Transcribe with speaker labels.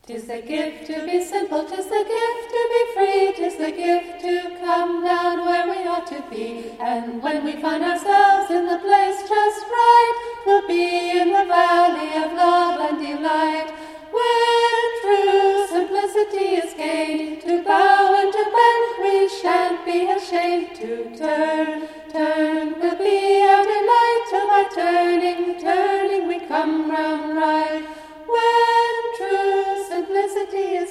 Speaker 1: 'Tis the gift to be simple, 'tis the gift to be free, 'tis the gift to come down where we ought to be. And when we find ourselves in the place just right, we'll be in the valley of love and delight, where true simplicity is gained. To bow and to bend, we shan't be ashamed. To turn, turn will be our delight, till by turning, turning we come round right. When true simplicity is